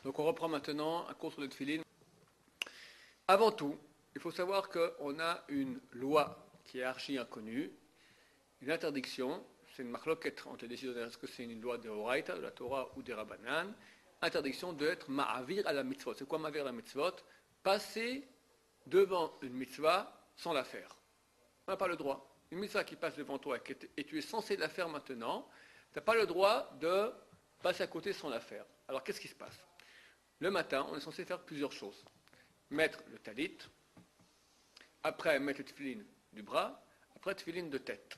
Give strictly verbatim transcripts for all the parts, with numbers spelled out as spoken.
Donc on reprend maintenant un cours sur le tefillin. Avant tout, il faut savoir qu'on a une loi qui est archi inconnue, une interdiction, c'est une marloquette entre les décideurs, est-ce que c'est une loi de Horaïta, de la Torah ou des Rabbanan, interdiction d'être ma'avir à la mitzvot. C'est quoi ma'avir à la mitzvot? Passer devant une mitzvah sans la faire. On n'a pas le droit. Une mitzvah qui passe devant toi et tu es censé la faire maintenant, tu n'as pas le droit de passer à côté sans la faire. Alors qu'est-ce qui se passe? Le matin, on est censé faire plusieurs choses. Mettre le talit, après mettre le tefillin du bras, après le tefillin de tête.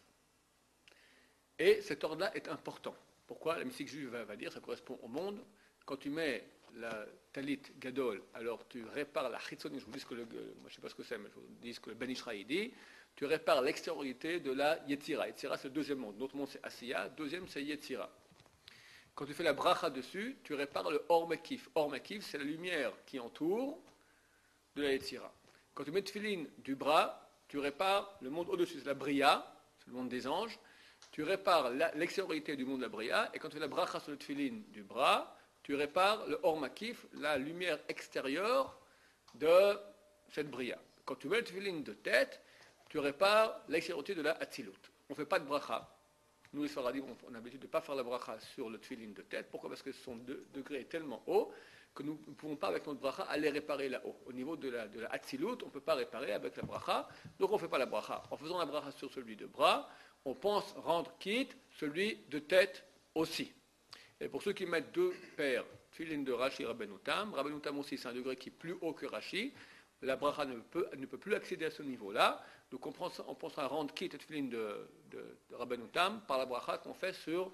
Et cet ordre-là est important. Pourquoi? La mystique juive va, va dire, ça correspond au monde. Quand tu mets la talit gadol, alors tu répares la chitzonim, je vous dis ce que le, moi je ne sais pas ce que c'est, mais je vous dis ce que le Ben Ishraï dit, tu répares l'extériorité de la Yetzira. Yetzira c'est le deuxième monde, l'autre monde c'est Asiya, deuxième c'est Yetzira. Quand tu fais la bracha dessus, tu répares le Or Mekif. Or Mekif c'est la lumière qui entoure de la Yetzira. Quand tu mets le tefillin du bras, tu répares le monde au-dessus, c'est la Bria, c'est le monde des anges, tu répares la, l'extériorité du monde de la Bria, et quand tu fais la bracha sur le tefillin du bras, tu répares le Or Makif, la lumière extérieure de cette Bria. Quand tu mets le tefillin de tête, tu répares l'extériorité de la Hatzilut. On ne fait pas de bracha. Nous, les Sfaradim, on a l'habitude de ne pas faire la bracha sur le tefillin de tête. Pourquoi? Parce que son de, degré est tellement haut que nous ne pouvons pas, avec notre bracha, aller réparer là-haut. Au niveau de la, de la Hatzilut, on ne peut pas réparer avec la bracha, donc on ne fait pas la bracha. En faisant la bracha sur celui de bras, on pense rendre quitte celui de tête aussi. Et pour ceux qui mettent deux paires, tefillin de Rashi et Rabbeinu Tam, Rabbeinu Tam aussi c'est un degré qui est plus haut que Rashi, la bracha ne peut, ne peut plus accéder à ce niveau-là, donc on pense, on pense à rendre quitte le tefillin de, de, de Rabbeinu Tam par la bracha qu'on fait sur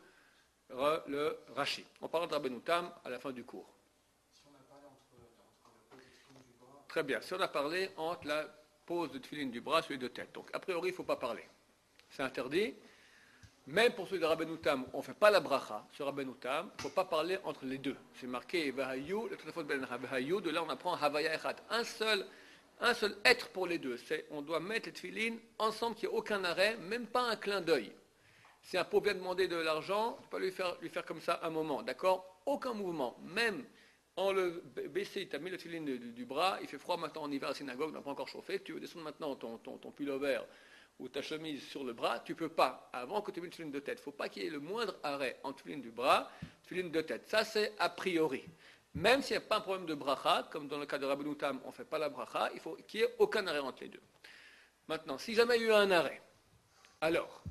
le Rashi. On parlera de Rabbeinu Tam à la fin du cours. Si on a parlé entre, entre la pose du tefillin du bras... Très bien, si on a parlé entre la pose de tefillin du bras et celui de tête, donc a priori il ne faut pas parler. C'est interdit. Même pour celui de Rabbeinu Tam, on ne fait pas la bracha sur Rabbeinu Tam, il ne faut pas parler entre les deux. C'est marqué Vahayu, le téléphone ben Vahayu, de là on apprend Havaya Echad. Un seul, un seul être pour les deux. C'est, on doit mettre les tefillin ensemble, qu'il n'y ait aucun arrêt, même pas un clin d'œil. Si un pauvre vient demander de l'argent, tu ne peux pas lui faire, lui faire comme ça un moment, d'accord? Aucun mouvement, même en le baissé, tu as mis le tefillin du, du, du bras, il fait froid maintenant en hiver à la synagogue, on n'a pas encore chauffé, tu veux descendre maintenant ton, ton, ton pullover ou ta chemise sur le bras, tu ne peux pas, avant que tu mettes le tefillin de tête. Il ne faut pas qu'il y ait le moindre arrêt entre tefillin du bras et tefillin de tête. Ça, c'est a priori. Même s'il n'y a pas un problème de bracha, comme dans le cas de Rabbeinu Tam, on ne fait pas la bracha, il faut qu'il n'y ait aucun arrêt entre les deux. Maintenant, si jamais il y a eu un arrêt, alors,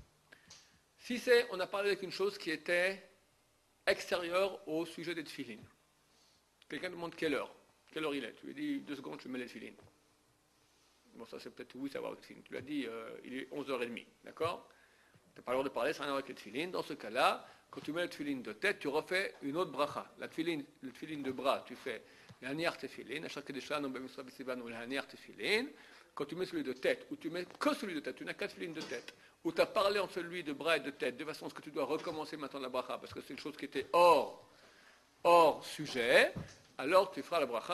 si c'est, on a parlé avec une chose qui était extérieure au sujet des tefillin. Quelqu'un demande quelle heure, quelle heure il est. Tu lui dis deux secondes, je mets les tefillin. Bon, ça c'est peut-être oui, ça va avec le tefillin. Tu lui as dit, euh, il est onze heures trente, d'accord? Tu n'as pas le droit de parler, ça n'a rien à voir avec le tefillin. Dans ce cas-là, quand tu mets le tefillin de tête, tu refais une autre bracha. La tefillin, le tefillin de bras, tu fais l'haniar tefillin, l'haniar tefillin. Quand tu mets celui de tête, ou tu mets que celui de tête, tu n'as qu'un tefillin de tête, ou tu as parlé en celui de bras et de tête, de façon à ce que tu dois recommencer maintenant la bracha, parce que c'est une chose qui était hors, hors sujet, alors tu feras la bracha,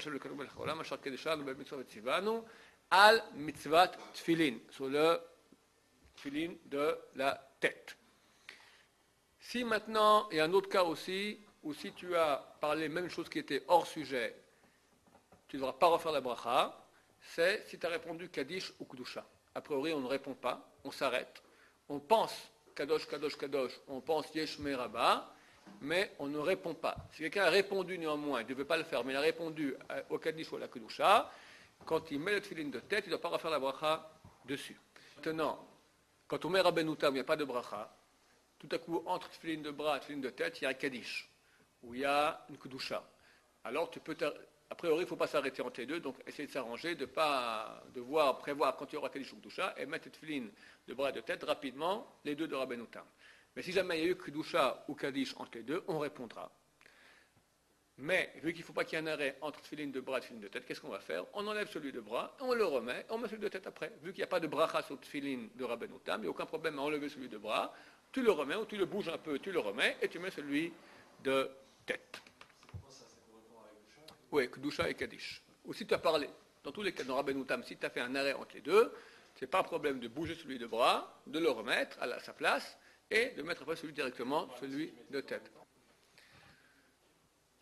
al mitzvat tefillin, sur le tefillin de la tête. Si maintenant, il y a un autre cas aussi, où si tu as parlé même chose qui était hors sujet, tu ne devras pas refaire la bracha, c'est si tu as répondu Kaddish ou Kudusha. A priori, on ne répond pas, on s'arrête, on pense Kadosh, Kadosh, Kadosh, on pense Yesh Me Rabba, mais on ne répond pas. Si quelqu'un a répondu néanmoins, il ne devait pas le faire, mais il a répondu au Kaddish ou à la Kudusha, quand il met le tefillin de tête, il ne doit pas refaire la bracha dessus. Maintenant, quand on met Rabbeinu Tam, il n'y a pas de bracha, tout à coup, entre tefillin de bras et tefillin de tête, il y a un Kaddish, ou il y a une Kudusha. Alors, tu peux, a priori, il ne faut pas s'arrêter entre les deux, donc essayer de s'arranger, de pas, de voir, prévoir quand il y aura Kaddish ou Kudusha, et mettre le tefillin de bras et de tête rapidement, les deux de Rabbeinu Tam. Mais si jamais il y a eu Kudusha ou Kaddish entre les deux, on répondra. Mais, vu qu'il ne faut pas qu'il y ait un arrêt entre tefillin de bras et tefillin de tête, qu'est-ce qu'on va faire? On enlève celui de bras, on le remet, et on met celui de tête après. Vu qu'il n'y a pas de bracha sur le tefillin de Rabbeinu Tam, il n'y a aucun problème à enlever celui de bras, tu le remets, ou tu le bouges un peu, tu le remets, et tu mets celui de tête. Ça, ça correspond avec Kudusha? Oui, Kudusha et Kaddish. Ou si tu as parlé, dans tous les cas, dans Rabbeinu Tam, si tu as fait un arrêt entre les deux, ce n'est pas un problème de bouger celui de bras, de le remettre à, la, à sa place, et de mettre après celui directement, celui de tête.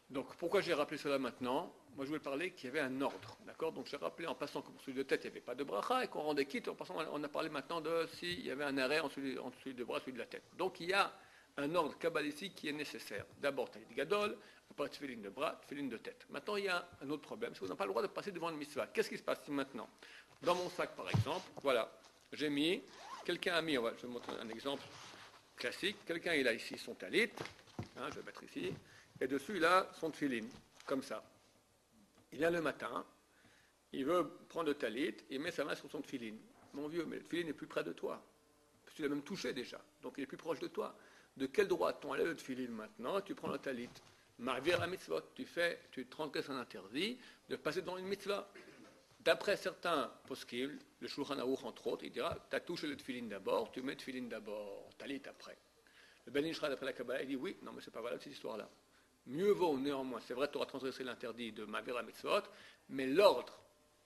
Donc pourquoi j'ai rappelé cela maintenant? Moi je voulais parler qu'il y avait un ordre, d'accord? Donc j'ai rappelé en passant que pour celui de tête il n'y avait pas de bracha et qu'on rendait quitte, en passant on a parlé maintenant de s'il y avait un arrêt entre celui, entre celui de bras et celui de la tête. Donc il y a un ordre kabbalistique qui est nécessaire. D'abord talit gadol, après tefillin de bras, tefillin de tête. Maintenant il y a un autre problème, c'est qu'on n'a pas le droit de passer devant une mitzvah. Qu'est-ce qui se passe maintenant? Dans mon sac par exemple, voilà, j'ai mis, quelqu'un a mis, on va, je vais vous montrer un exemple classique, quelqu'un il a ici son talit, hein, je vais mettre ici, et dessus il a son tefillin, comme ça. Il vient le matin, il veut prendre le talit, il met sa main sur son tefillin. Mon vieux, mais le tefillin est plus près de toi. Parce que tu l'as même touché déjà, donc il est plus proche de toi. De quel droit t'ont allé le tefillin maintenant? Tu prends le talit. Ma'avir la mitzvot, tu fais, tu transgresses un interdit de passer dans une mitzvah. D'après certains poskim, le Shulchan Aruch entre autres, il dira, tu as touché le tefillin d'abord, tu mets le tefillin d'abord, talit après. Le Ben Ishra d'après la Kabbalah, il dit oui, non mais c'est pas valable cette histoire-là. Mieux vaut néanmoins, c'est vrai, tu auras transgressé l'interdit de Ma'avir la mitzvot, mais l'ordre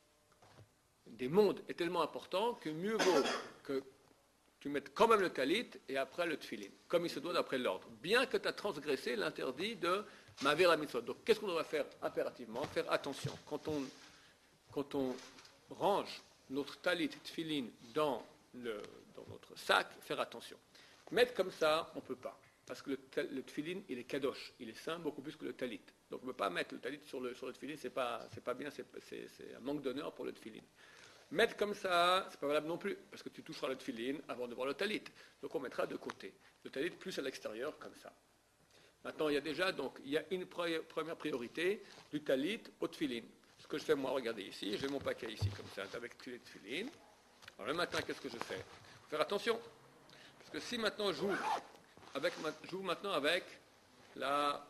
des mondes est tellement important que mieux vaut que tu mettes quand même le talit et après le tefillin, comme il se doit d'après l'ordre, bien que tu as transgressé l'interdit de Ma'avir la mitzvot. Donc qu'est-ce qu'on doit faire impérativement? Faire attention. Quand on, quand on range notre talit tefillin dans, le, dans notre sac, faire attention. Mettre comme ça, on ne peut pas. Parce que le, le tefillin, il est kadosh, il est saint beaucoup plus que le talit. Donc on ne peut pas mettre le talit sur le, sur le tefillin, ce n'est pas, c'est pas bien, c'est, c'est, c'est un manque d'honneur pour le tefillin. Mettre comme ça, ce n'est pas valable non plus, parce que tu toucheras le tefillin avant de voir le talit. Donc on mettra de côté. Le talit plus à l'extérieur, comme ça. Maintenant, il y a déjà, donc, il y a une première priorité du talit au tefillin. Ce que je fais, moi, regardez ici, j'ai mon paquet ici, comme ça, avec tous les tefillin. Alors le matin, qu'est-ce que je fais? Faire attention. Parce que si maintenant j'ouvre, avec, j'ouvre maintenant avec la,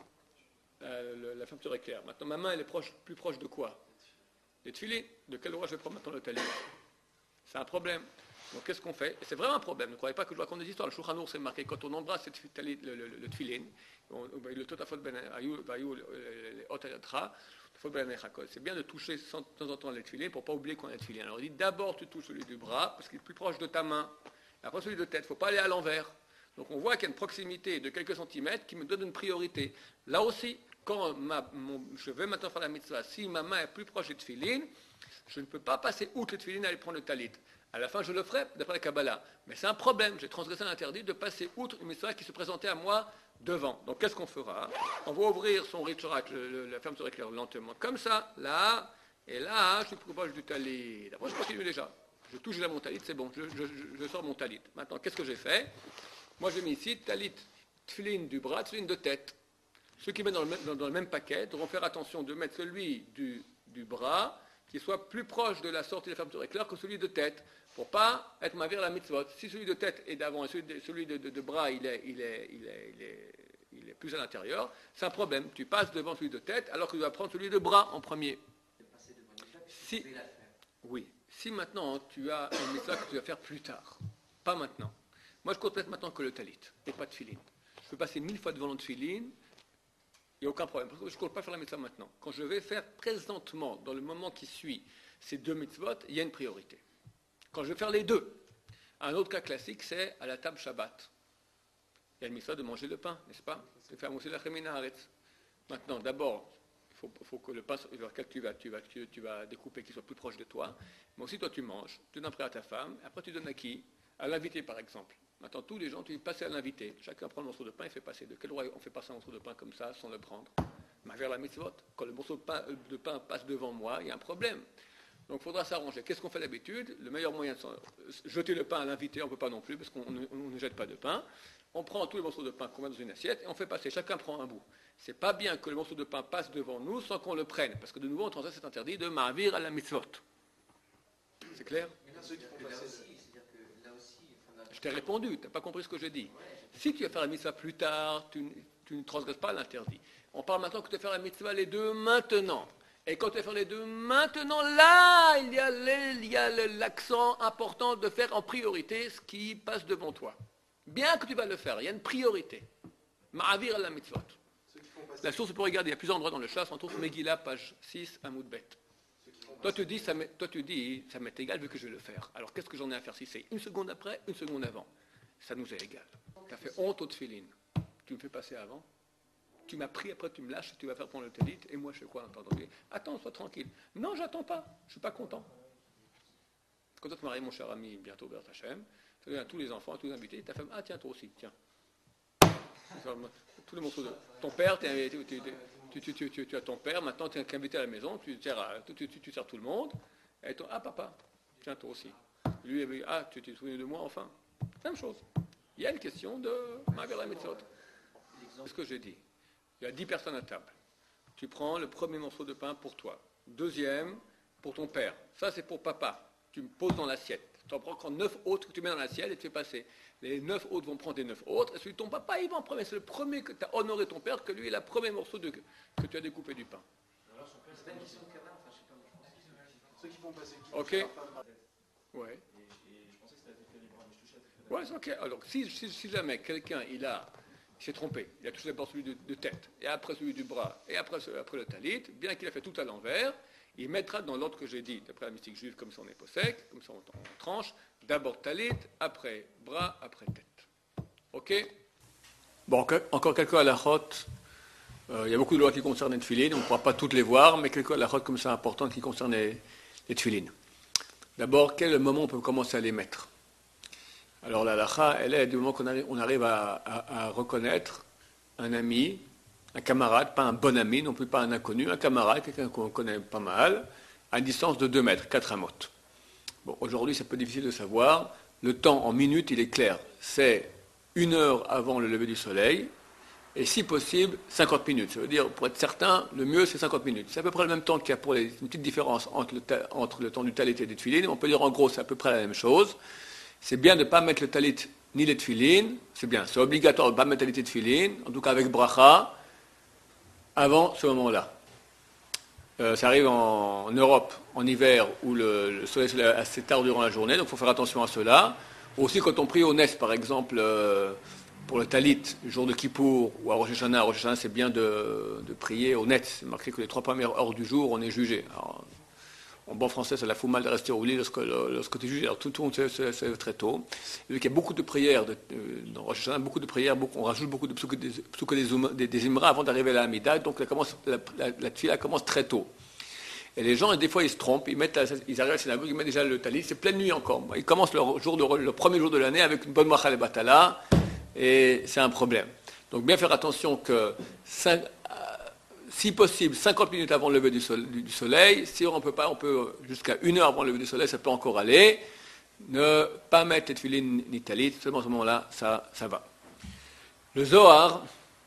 la, la fermeture éclair. Maintenant, ma main, elle est proche, plus proche de quoi? Les tefillin. De quel droit je vais prendre maintenant le talit? C'est un problème. Donc qu'est-ce qu'on fait? Et c'est vraiment un problème. Ne croyez pas que je raconte des histoires. Le Shulchan Aruch, c'est marqué quand on embrasse le, le, le, le tefillin, le totafot ben ayou, le otayatra, c'est bien de toucher de temps en temps les tefillin pour ne pas oublier qu'on a le tefillin. Alors il dit d'abord tu touches celui du bras parce qu'il est plus proche de ta main. Et après celui de tête. Il ne faut pas aller à l'envers. Donc on voit qu'il y a une proximité de quelques centimètres qui me donne une priorité. Là aussi, quand ma, mon, je vais maintenant faire la mitzvah, si ma main est plus proche du tefillin, je ne peux pas passer outre le tefillin et aller prendre le talit. À la fin, je le ferai d'après la Kabbalah. Mais c'est un problème. J'ai transgressé l'interdit de passer outre une mitzvah qui se présentait à moi devant. Donc qu'est-ce qu'on fera? On va ouvrir son richorak, la fermeture éclair lentement, comme ça, là, et là, je suis plus proche du talit. Après, je continue déjà. Je touche déjà mon talit, c'est bon, je, je, je sors mon talit. Maintenant, qu'est-ce que j'ai fait? Moi, j'ai mis ici talit, tefillin du bras, tefillin de tête. Ceux qui mettent dans le, dans, dans le même paquet devront faire attention de mettre celui du, du bras qui soit plus proche de la sortie de la fermeture éclair que celui de tête, pour ne pas être ma'avir la mitzvot. Si celui de tête est d'avant et celui de, celui de, de, de bras il est, il, est, il, est, il, est, il est plus à l'intérieur, c'est un problème. Tu passes devant celui de tête alors que tu dois prendre celui de bras en premier. Si, oui, si maintenant tu as une mitzvah que tu vas faire plus tard, pas maintenant. Moi je compte mettre maintenant que le talit et pas de tefillin. Je peux passer mille fois devant le tefillin. Il n'y a aucun problème, parce que je ne compte pas faire la mitzvah maintenant. Quand je vais faire présentement, dans le moment qui suit ces deux mitzvot, il y a une priorité. Quand je vais faire les deux, un autre cas classique, c'est à la table Shabbat. Il y a une mitzvah de manger le pain, n'est-ce pas? De faire mousser la chemina haaretz. Maintenant, d'abord, il faut, faut que le pain sur lequel tu vas, tu vas, tu, tu vas découper, qu'il soit plus proche de toi. Mais aussi, toi, tu manges, tu donnes après à ta femme, après tu donnes à qui? À l'invité, par exemple. Maintenant, tous les gens, tu dis passer à l'invité. Chacun prend le morceau de pain et fait passer. De quel droit on fait passer un morceau de pain comme ça, sans le prendre? Mais vers la mitzvot, quand le morceau de pain, de pain passe devant moi, il y a un problème. Donc il faudra s'arranger. Qu'est-ce qu'on fait d'habitude? Le meilleur moyen de jeter le pain à l'invité, on ne peut pas non plus, parce qu'on ne, on ne jette pas de pain. On prend tous les morceaux de pain qu'on met dans une assiette et on fait passer. Chacun prend un bout. C'est pas bien que le morceau de pain passe devant nous sans qu'on le prenne, parce que de nouveau, on transgresse cet interdit de ma'avir à la mitzvot. C'est clair? Je t'ai répondu, tu n'as pas compris ce que je dis. Si tu vas faire la mitzvah plus tard, tu, tu ne transgresses pas l'interdit. On parle maintenant que tu vas faire la mitzvah les deux maintenant. Et quand tu vas faire les deux maintenant, là, il y a, les, il y a l'accent important de faire en priorité ce qui passe devant toi. Bien que tu vas le faire, il y a une priorité. Ma'avir la mitzvot. La source pour regarder, il y a plusieurs endroits dans le chasse, entre autres Megillah, page six, Hamoud Bet. Toi tu dis, ça m'est, toi tu dis, ça m'est égal vu que je vais le faire. Alors qu'est-ce que j'en ai à faire si c'est une seconde après, une seconde avant? Ça nous est égal. Tu as fait honte au tefillin. Tu me fais passer avant? tu m'as pris, après tu me lâches, tu vas faire prendre le talit, et moi je fais quoi en attendant? Attends, sois tranquille. Non, j'attends pas, je ne suis pas content. Quand tu te maries, mon cher ami, bientôt vers Hachem, tu donnes à tous les enfants, à tous les invités, ta femme, ah tiens, toi aussi, tiens. Tous les morceaux de ton père, tu, tu, tu, tu, tu as ton père, maintenant tu es invité à la maison, tu sers, à, tu, tu, tu sers tout le monde, et toi, ah papa, tiens, toi aussi. Lui, ah, tu t'es souvenu de moi, enfin. Même chose. Il y a une question de Magal Mitzvot. C'est ce que j'ai dit. Il y a dix personnes à table. Tu prends le premier morceau de pain pour toi. Deuxième, pour ton père. Ça, c'est pour papa. Tu me poses dans l'assiette. Tu en prends encore neuf autres que tu mets dans l'assiette et tu fais passer. Les neuf autres vont prendre des neuf autres. Et celui de ton papa, il va en premier. C'est le premier que tu as honoré ton père, que lui est le premier morceau de, que tu as découpé du pain. Alors, c'est pas une question de cabane, enfin, je sais pas, je pense que ceux qui vont passer. Qui Ok. Vont Ouais. Et, et je pensais que c'était à libre, mais je touchais à Ouais, c'est ok. Alors, si, si, si jamais quelqu'un, il a, il s'est trompé, il a touché d'abord celui de, de tête, et après celui du bras, et après, après le talit, bien qu'il a fait tout à l'envers, il mettra dans l'ordre que j'ai dit, d'après la mystique juive, comme ça on est possèque, comme ça on, on tranche, d'abord talit, après bras, après tête. Ok? Bon, encore quelques halachot. Euh, il y a beaucoup de lois qui concernent les tefilines, on ne pourra pas toutes les voir, mais quelques halachot comme ça importantes qui concernent les, les tefilines. D'abord, quel est le moment où on peut commencer à les mettre? Alors la halakha, elle est du moment qu'on arrive, on arrive à, à, à reconnaître un ami, un camarade, pas un bon ami, non plus pas un inconnu, un camarade, quelqu'un qu'on connaît pas mal, à une distance de deux mètres, quatre amot. Bon, aujourd'hui, c'est un peu difficile de savoir. Le temps en minutes, il est clair. C'est une heure avant le lever du soleil, et si possible, cinquante minutes. Ça veut dire, pour être certain, le mieux, c'est cinquante minutes. C'est à peu près le même temps qu'il y a pour les, une petite différence entre le, entre le temps du talit et des tefilines. On peut dire, en gros, c'est à peu près la même chose. C'est bien de ne pas mettre le talit ni les tefilines. C'est bien, c'est obligatoire de ne pas mettre le talit et tefilines, en tout cas avec bracha, avant ce moment-là. Euh, ça arrive en, en Europe, en hiver, où le, le soleil se lève assez tard durant la journée, donc il faut faire attention à cela. Aussi, quand on prie au Nes, par exemple, euh, pour le talit, le jour de Kippour, ou à Rosh Hashanah, à Rosh Hashanah, c'est bien de, de prier au Net. C'est marqué que les trois premières heures du jour, on est jugé. Alors, en bon français, ça la fout mal de rester au lit lorsque, lorsque tu es jugé. Alors, tout le monde se lève très tôt. Et donc, il y a beaucoup de prières, de, dans Rosh Hashanah, beaucoup de prières, beaucoup, on rajoute beaucoup de psuke des, des, des, des imra avant d'arriver à la Hamida. Donc, la, commence, la, la, la tefila commence très tôt. Et les gens, des fois, ils se trompent, ils, mettent la, ils arrivent à la synagogue, ils mettent déjà le talit, c'est pleine nuit encore. Ils commencent leur jour de, le premier jour de l'année avec une bonne machal et batala, et c'est un problème. Donc, bien faire attention que, cinq, si possible, cinquante minutes avant le lever du soleil, du soleil, si on ne peut pas, on peut jusqu'à une heure avant le lever du soleil, ça peut encore aller. Ne pas mettre les tefilines ni talit, seulement à ce moment-là, ça, ça va. Le Zohar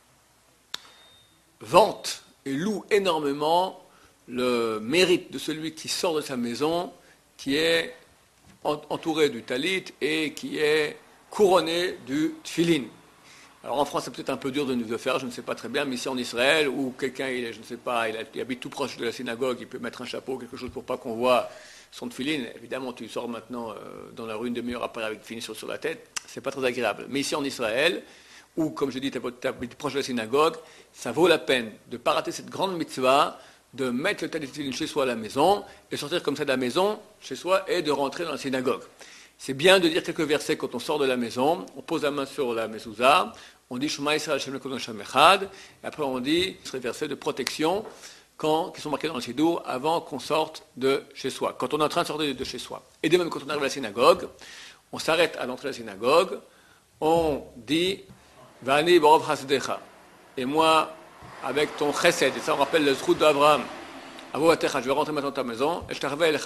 vante et loue énormément le mérite de celui qui sort de sa maison, qui est entouré du talit et qui est couronné du tefilin. Alors en France, c'est peut-être un peu dur de nous le faire, je ne sais pas très bien, mais ici en Israël, où quelqu'un, il est, je ne sais pas, il, a, il habite tout proche de la synagogue, il peut mettre un chapeau, quelque chose pour pas qu'on voit son tefilin. Évidemment, tu sors maintenant euh, dans la rue une demi-heure après avec tefilin sur, sur la tête, c'est pas très agréable. Mais ici en Israël, où, comme je dis, tu habites proche de la synagogue, ça vaut la peine de ne pas rater cette grande mitzvah, de mettre le talit chez soi à la maison, et sortir comme ça de la maison, chez soi, et de rentrer dans la synagogue. C'est bien de dire quelques versets quand on sort de la maison, on pose la main sur la mezouza, on dit Shema Yisrael Hashem Elokeinu Hashem Echad, et après on dit ces versets de protection quand, qui sont marqués dans le Sidour avant qu'on sorte de chez soi, quand on est en train de sortir de chez soi. Et de même quand on arrive à la synagogue, on s'arrête à l'entrée de la synagogue, on dit Vani Borov Hasdecha, et moi, avec ton chesed, et ça on rappelle le zrut d'Abraham, Avovatecha, je vais rentrer maintenant dans ta maison, et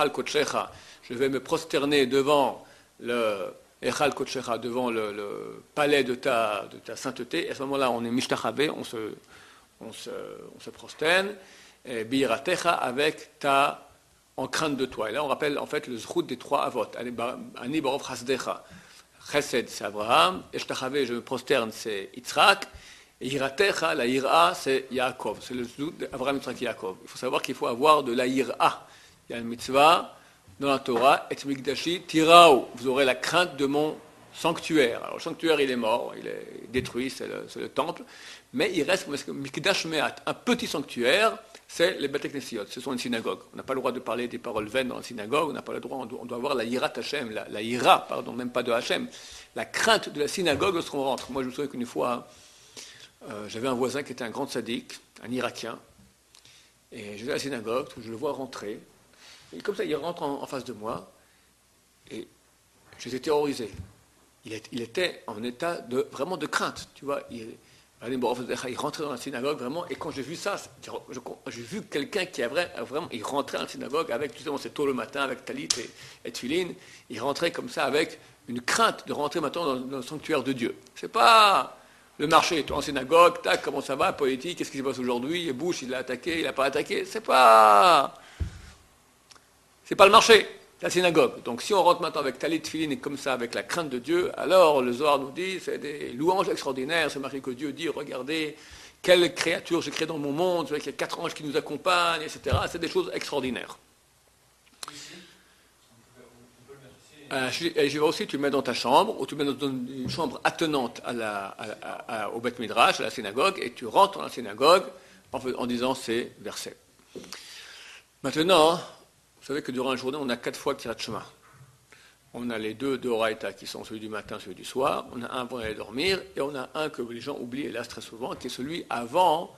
je vais me prosterner devant le Echal Kotshecha, devant le, le palais de ta, de ta sainteté, et à ce moment-là on est mishtachabé, on se, on se, on se prosterne, et biiratecha, avec ta, en crainte de toi. Et là on rappelle en fait le zrut des trois avot, Ani Borov Hasdecha, chesed c'est Abraham, Eshtachabé, je me prosterne, c'est Yitzhak, et Yiratecha, la Yira, c'est Yaakov. C'est le zout d'Abraham, Yitzhak, Yaakov. Il faut savoir qu'il faut avoir de la Yira. Il y a une mitzvah dans la Torah, et Mikdashi, Tirao. Vous aurez la crainte de mon sanctuaire. Alors le sanctuaire, il est mort, il est détruit, c'est le, c'est le temple. Mais il reste Mikdash Me'at, un petit sanctuaire, c'est les Beit Knesset, ce sont une synagogue. On n'a pas le droit de parler des paroles vaines dans la synagogue, on n'a pas le droit, on doit, on doit avoir la Yirat Hashem, la, la Yira, pardon, même pas de Hashem, la crainte de la synagogue lorsqu'on rentre. Moi, je me souviens qu'une fois, euh, j'avais un voisin qui était un grand sadique, un Irakien, et je vais à la synagogue, je le vois rentrer, et comme ça, il rentre en, en face de moi, et j'étais terrorisé. Il, est, il était en état de, vraiment de crainte, tu vois. Il, il rentrait dans la synagogue vraiment, et quand j'ai vu ça, j'ai vu quelqu'un qui a vraiment, il rentrait dans la synagogue avec, justement, c'est tôt le matin, avec talit et, et tefilin, il rentrait comme ça avec une crainte de rentrer maintenant dans, dans le sanctuaire de Dieu. C'est pas le marché, toi en synagogue, tac, comment ça va, politique, qu'est-ce qui se passe aujourd'hui, Bush, il l'a attaqué, il n'a pas attaqué, c'est pas, c'est pas le marché. La synagogue. Donc si on rentre maintenant avec talit, tefilin et comme ça, avec la crainte de Dieu, alors le Zohar nous dit, c'est des louanges extraordinaires, c'est marqué que Dieu dit, regardez, quelle créature j'ai créée dans mon monde, il y a quatre anges qui nous accompagnent, et cetera. C'est des choses extraordinaires. Euh, je, je vais aussi, tu le mets dans ta chambre, ou tu le mets dans une chambre attenante à la, à, à, au Beth Midrash, à la synagogue, et tu rentres dans la synagogue en, en disant ces versets. Maintenant, vous savez que durant la journée, on a quatre fois Kirat Shema. On a les deux de Horaïta qui sont celui du matin, celui du soir. On a un pour aller dormir. Et on a un que les gens oublient, hélas, très souvent, qui est celui avant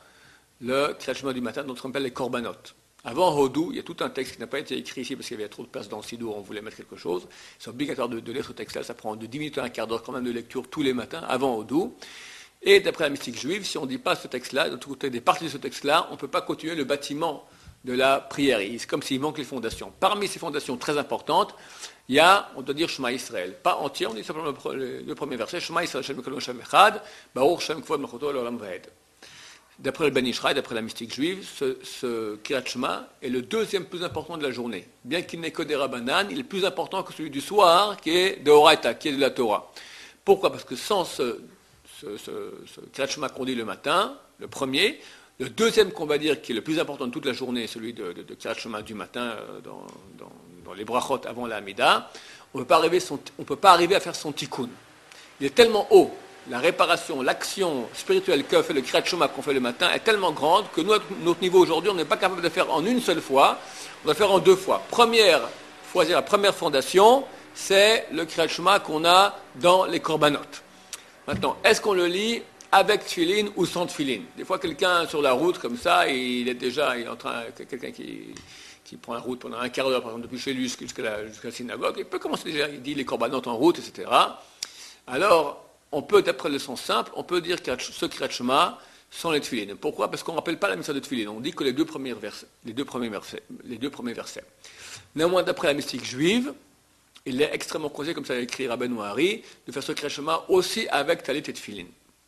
le Kirat Shema du matin, dont on appelle les Korbanot. Avant Hodou, il y a tout un texte qui n'a pas été écrit ici parce qu'il y avait trop de place dans le Sidour, on voulait mettre quelque chose. C'est obligatoire de, de lire ce texte-là. Ça prend de dix minutes à un quart d'heure quand même de lecture tous les matins, avant Hodou. Et d'après la mystique juive, si on ne dit pas ce texte-là, de tout côté des parties de ce texte-là, on ne peut pas continuer le bâtiment de la prière. C'est comme s'il manque les fondations. Parmi ces fondations très importantes, il y a, on doit dire Shema Israël. Pas entier, on dit simplement le, le premier verset, Shema Israël, Shem Elohim Shem Echad, Baruch Shem Kvod Malchuto Le'olam Va'ed. D'après le Ben Ishraï, d'après la mystique juive, ce, ce Kirat Shema est le deuxième plus important de la journée. Bien qu'il n'ait que des Rabbanan, il est plus important que celui du soir, qui est de Horaïta, qui est de la Torah. Pourquoi ? Parce que sans ce, ce, ce, ce Kirat Shema qu'on dit le matin, le premier, le deuxième qu'on va dire, qui est le plus important de toute la journée, celui de, de, de Kirat Shema du matin, euh, dans, dans, dans les brachot avant la Hamida, on ne peut pas arriver à faire son tikkun. Il est tellement haut, la réparation, l'action spirituelle que fait le Kirat Shema qu'on fait le matin est tellement grande que nous, notre niveau aujourd'hui, on n'est pas capable de faire en une seule fois, on doit faire en deux fois. Première fois, la première fondation, c'est le Kirat Shema qu'on a dans les Korbanot. Maintenant, est-ce qu'on le lit avec tefilin ou sans tefilin? Des fois, quelqu'un sur la route, comme ça, il est déjà il est en train, quelqu'un qui, qui prend la route pendant un quart d'heure, par exemple, depuis chez lui jusqu'à la, jusqu'à la synagogue, il peut commencer déjà, il dit les corbanotes en route, et cetera. Alors, on peut, d'après le sens simple, on peut dire ce Kirat Shema sans les tefilin. Pourquoi ? Parce qu'on ne rappelle pas la mitzvah de tefilin. On dit que les deux premiers versets, les deux premiers versets, les deux premiers versets. Néanmoins, d'après la mystique juive, il est extrêmement conseillé, comme ça l'a écrit Rabbeinu Hari, de faire ce Kirat Shema aussi avec talit et tefilin.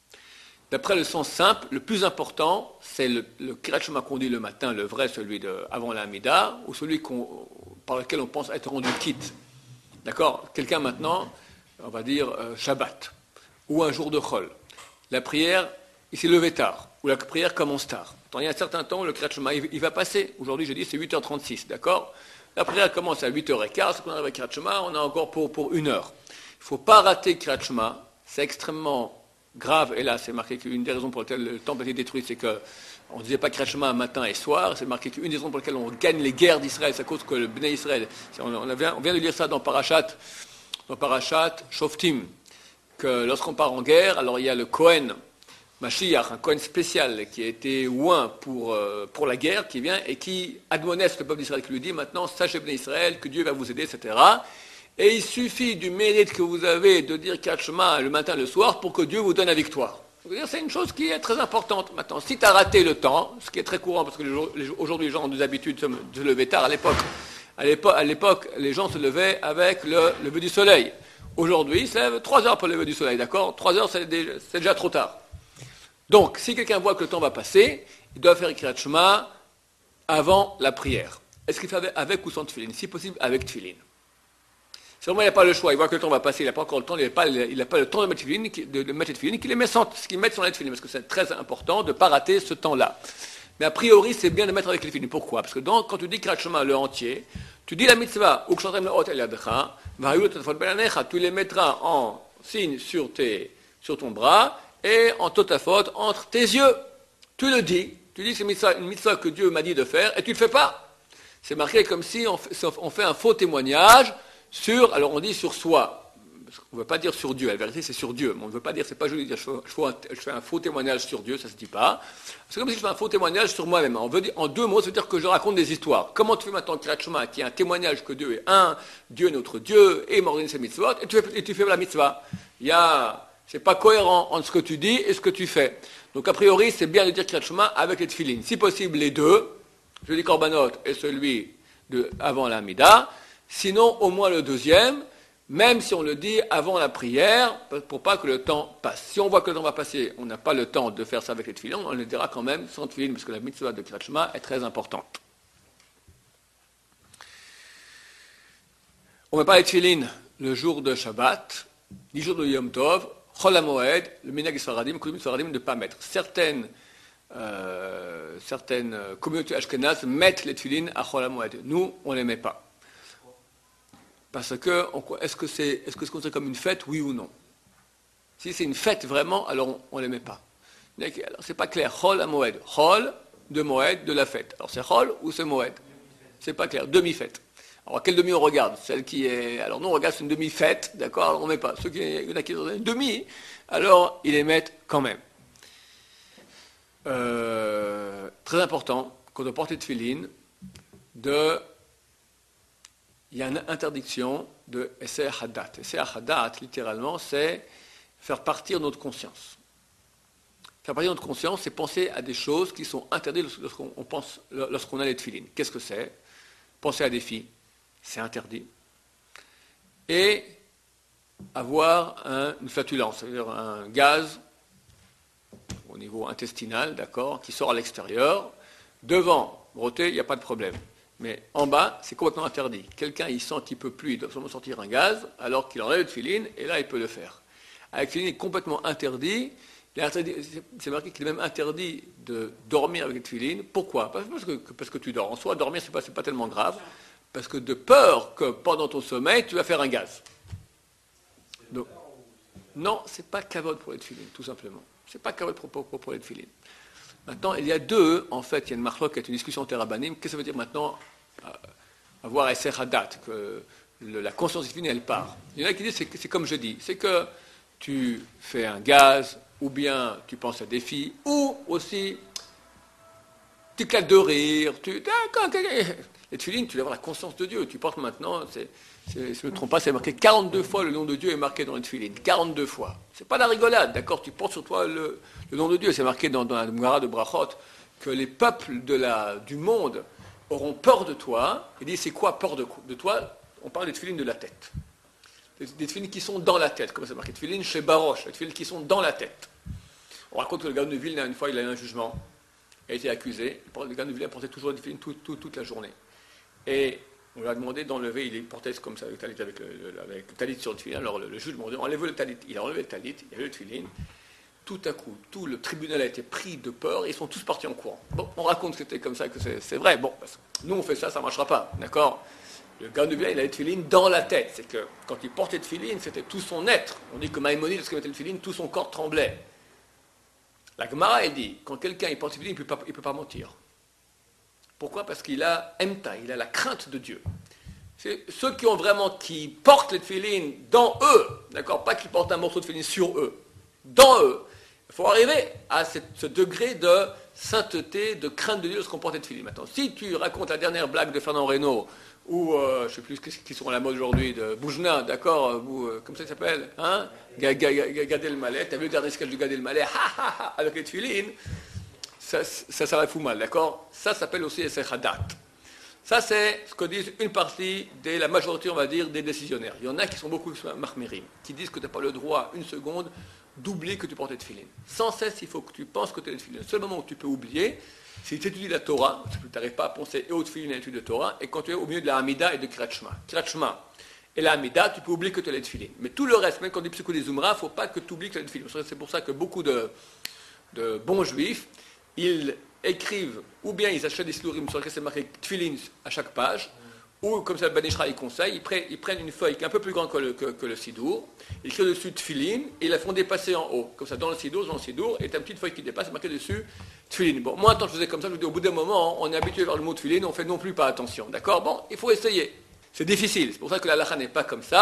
D'après le sens simple, le plus important, c'est le, le Kirat Shema qu'on dit le matin, le vrai, celui de, avant la Hamida, ou celui qu'on, par lequel on pense être rendu quitte. D'accord ? Quelqu'un maintenant, on va dire euh, Shabbat, ou un jour de Chol. La prière, il s'est levé tard, ou la prière commence tard. Attends, il y a un certain temps, le Kirat Shema, il, il va passer. Aujourd'hui, j'ai dit, c'est huit heures trente-six, d'accord ? La prière commence à huit heures quinze, c'est qu'on arrive à Kirat Shema, on a encore pour, pour une heure. Il ne faut pas rater Kirat Shema, c'est extrêmement grave, et là c'est marqué qu'une des raisons pour lesquelles le temple a été détruit, c'est qu'on ne disait pas Kirat Shema matin et soir, c'est marqué qu'une des raisons pour lesquelles on gagne les guerres d'Israël, c'est à cause que le Bnei Israël, on, on, vient, on vient de lire ça dans Parashat, dans Parashat Shoftim, que lorsqu'on part en guerre, alors il y a le Kohen Mashiach, un Kohen spécial qui a été oint pour, euh, pour la guerre, qui vient et qui admoneste le peuple d'Israël, qui lui dit maintenant, sachez Bnei Israël que Dieu va vous aider, et cetera. Et il suffit du mérite que vous avez de dire Kirat Shema le matin et le soir pour que Dieu vous donne la victoire. C'est une chose qui est très importante. Maintenant, si tu as raté le temps, ce qui est très courant, parce que les, aujourd'hui les gens ont des habitudes de se lever tard, à l'époque, à l'époque, à l'époque les gens se levaient avec le lever du soleil. Aujourd'hui, ils se lèvent trois heures pour le lever du soleil, d'accord ? Trois heures, c'est déjà, c'est déjà trop tard. Donc, si quelqu'un voit que le temps va passer, il doit faire Kirat Shema avant la prière. Est-ce qu'il fait avec ou sans tefilin ? Si possible, avec tefilin. Si vraiment il n'a pas le choix, il voit que le temps va passer, il n'a pas encore le temps, il n'a pas, pas le temps de mettre tefilin, de, de mettre les tefilin, qu'il les met sans, qu'il mette sur les tefilin, parce que c'est très important de ne pas rater ce temps-là. Mais a priori, c'est bien de mettre avec les tefilin. Pourquoi ? Parce que dans, quand tu dis Kirat Shema le entier, tu dis la mitzvah, ou kshatrem le'ot el yadecha, tu les mettras en signe sur, tes, sur ton bras et en totafot entre tes yeux. Tu le dis, tu dis que c'est une mitzvah, une mitzvah que Dieu m'a dit de faire et tu ne le fais pas. C'est marqué comme si on fait, on fait un faux témoignage sur, alors on dit sur soi. On ne veut pas dire sur Dieu, la vérité c'est sur Dieu, mais on ne veut pas dire, c'est pas joli de dire je fais, un, je fais un faux témoignage sur Dieu, ça ne se dit pas. C'est comme si je fais un faux témoignage sur moi-même. On veut dire, en deux mots, ça veut dire que je raconte des histoires. Comment tu fais maintenant Kriyat Shema, qui est un témoignage que Dieu est un, Dieu est notre Dieu, et m'ordonne ses mitzvot, et tu fais, et tu fais la mitzvah. Il y a, c'est pas cohérent entre ce que tu dis et ce que tu fais. Donc a priori, c'est bien de dire Kriyat Shema avec les tefilines. Si possible, les deux, je dis Korbanot et celui de, avant la Mida, sinon au moins le deuxième, même si on le dit avant la prière, pour pas que le temps passe. Si on voit que le temps va passer, on n'a pas le temps de faire ça avec les tefilines, on le dira quand même sans tefilines, parce que la mitzvah de Kriyat Shema est très importante. On ne met pas les tefilines le jour de Shabbat, ni le jour de Yom Tov, Chol HaMoed, le Minhag Sfaradim, Koudimim Sfaradim, de ne pas mettre. Certaines, euh, certaines communautés ashkénazes mettent les tefilines à Chol HaMoed. Nous, on ne les met pas. Parce que, est-ce que c'est, est-ce que c'est considéré comme une fête, oui ou non? Si c'est une fête vraiment, alors on ne les met pas. Alors, c'est pas clair. Chol HaMoed. Chol, de Moed, de la fête. Alors c'est Chol ou c'est Moed? C'est pas clair. Demi-fête. Alors quelle demi on regarde? Celle qui est... Alors nous on regarde, c'est une demi-fête, d'accord? Alors on ne met pas. Ceux qui... Il y en a qui sont une demi, alors ils les mettent quand même. Euh, très important, quand on porte de tefilin, de... il y a une interdiction de Esser Hadat. Esser Hadat, littéralement, c'est faire partir notre conscience. Faire partir notre conscience, c'est penser à des choses qui sont interdites lorsqu'on, pense, lorsqu'on a les tefilin. Qu'est-ce que c'est? Penser à des filles, c'est interdit. Et avoir un, une flatulence, c'est-à-dire un gaz au niveau intestinal, d'accord, qui sort à l'extérieur. Devant, broter, il n'y a pas de problème. Mais en bas, c'est complètement interdit. Quelqu'un, il sent qu'il ne peut plus, il doit seulement sortir un gaz, alors qu'il enlève le tefilin, et là, il peut le faire. Avec le tefilin, il est complètement interdit. Il est interdit, c'est marqué qu'il est même interdit de dormir avec le tefilin. Pourquoi? Parce que, parce que tu dors. En soi, dormir, ce n'est pas, c'est pas tellement grave. Parce que de peur que pendant ton sommeil, tu vas faire un gaz. Donc, non, ce n'est pas kavod pour les tefilin, tout simplement. Ce n'est pas kavod pour, pour, pour les tefilin. Maintenant, il y a deux, en fait, il y a une marloque qui est une discussion therabanim. Qu'est-ce que ça veut dire maintenant euh, avoir Esser Hadat, que le, la conscience divine, elle part. Il y en a qui disent, c'est, c'est comme je dis, c'est que tu fais un gaz, ou bien tu penses à des filles, ou aussi tu éclates de rire, tu... Les tefilines, tu dois avoir la conscience de Dieu. Tu portes maintenant, c'est, c'est, si je ne me trompe pas, c'est marqué quarante-deux fois le nom de Dieu est marqué dans les tefilines. quarante-deux fois. C'est pas la rigolade, d'accord? Tu portes sur toi le, le nom de Dieu. C'est marqué dans, dans la Gemara de Brachot que les peuples de la, du monde auront peur de toi. Il dit, c'est quoi peur de, de toi? On parle des tefilines de la tête. Des, des tefilines qui sont dans la tête. Comme c'est marqué, tefilines chez Baroche, les tefilines qui sont dans la tête. On raconte que le gars de Vilna, une fois, il a eu un jugement. Il a été accusé. Le gars de Vilna portait toujours des tefilines tout, tout, toute la journée. Et on lui a demandé d'enlever, il portait comme ça, avec le talit, avec le, le, avec le talit sur le tefilin. Alors le, le juge demandait d'enlever le talit. Il a enlevé le talit, il y avait le tefilin. Tout à coup, tout le tribunal a été pris de peur et ils sont tous partis en courant. Bon, on raconte que c'était comme ça, que c'est, c'est vrai. Bon, parce que nous on fait ça, ça ne marchera pas, d'accord? Le gars de Vilna, il a le tefilin dans la tête. C'est que quand il portait le tefilin, c'était tout son être. On dit que Maïmonide, lorsqu'il mettait le tefilin, tout son corps tremblait. La Gemara, elle dit, quand quelqu'un il porte le tefilin, il ne peut pas, il peut pas mentir. Pourquoi? Parce qu'il a emta, il a la crainte de Dieu. C'est ceux qui ont vraiment, qui portent les tefilines dans eux, d'accord, pas qu'ils portent un morceau de tefilin sur eux, dans eux. Il faut arriver à cette, ce degré de sainteté, de crainte de Dieu lorsqu'on porte les tefilines. Maintenant, si tu racontes la dernière blague de Fernand Reynaud, ou euh, je ne sais plus qui sont à la mode aujourd'hui, de Boujna, d'accord, ou euh, comme ça il s'appelle, hein, Gad Elmaleh, tu as vu le dernier sketch de Gad Elmaleh, ha ha ha, avec les tefilines. Ça, ça, ça la fout mal, d'accord? Ça s'appelle aussi Esser Hadat. Ça, c'est ce que disent une partie de la majorité, on va dire, des décisionnaires. Il y en a qui sont beaucoup mahmirim, qui disent que tu n'as pas le droit, une seconde, d'oublier que tu portes les tefilines. Sans cesse, il faut que tu penses que tu as les tefilines. Le seul moment où tu peux oublier, c'est que tu étudies la Torah, parce que tu n'arrives pas à penser et aux tefilines et à l'étude de Torah, et quand tu es au milieu de la Hamida et de Kriyat Shema. Kriyat Shema et la Hamida, tu peux oublier que tu as les tefilines. Mais tout le reste, même quand on dit Psuko des Zumra, il ne faut pas que tu oublies que tu as les tefilines. C'est pour ça que beaucoup de, de bons juifs, ils écrivent, ou bien ils achètent des sidurim sur lesquels c'est marqué tefilin à chaque page, ou comme ça le Ben Ishra il conseille, ils prennent, ils prennent une feuille qui est un peu plus grande que le, que, que le sidour, ils écrivent dessus tefilin, et ils la font dépasser en haut. Comme ça, dans le sidour, dans le sidour, et tu as une petite feuille qui dépasse, c'est marqué dessus tefilin. Bon, moi, quand je faisais comme ça, je me dis, au bout d'un moment, on est habitué à voir le mot tefilin, on fait non plus pas attention. D'accord? Bon, il faut essayer. C'est difficile, c'est pour ça que la halakha n'est pas comme ça.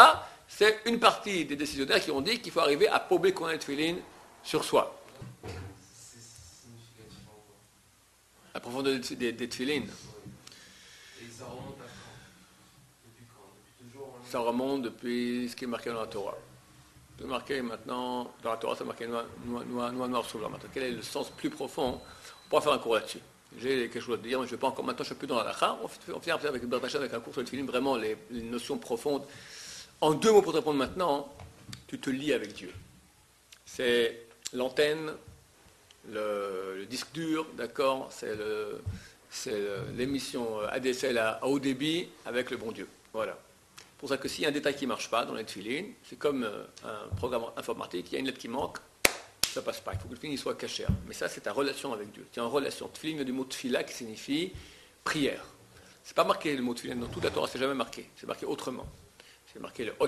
C'est une partie des décisionnaires qui ont dit qu'il faut arriver à paumer qu'on a les tefillin sur soi. C'est significatif en quoi? La profondeur des, des, des tefillin. Et ça remonte à quand? Depuis quand? Depuis toujours? hein Ça remonte depuis ce qui est marqué dans la Torah. C'est marqué maintenant, dans la Torah, c'est marqué noir, noir, noir, noir, noir sur blanc. Maintenant, quel est le sens plus profond? On pourra faire un cours là-dessus. J'ai quelque chose à dire, mais je ne vais pas encore. Maintenant, je ne suis plus dans la lacha. On finira avec Bertachan, avec un cours sur le film, vraiment les, les notions profondes. En deux mots pour te répondre maintenant, tu te lies avec Dieu. C'est l'antenne, le, le disque dur, d'accord? C'est, le, c'est le, l'émission A D S L à, à haut débit avec le bon Dieu. Voilà. C'est pour ça que s'il y a un détail qui ne marche pas dans les tefillin, c'est comme euh, un programme informatique, il y a une lettre qui manque, ça ne passe pas. Il faut que le tefillin soit caché. Mais ça, c'est ta relation avec Dieu. Tu es en relation. Tefillin vient du mot tefila qui signifie prière. Ce n'est pas marqué le mot tefillin dans toute la Torah, c'est jamais marqué. C'est marqué autrement. C'est marqué le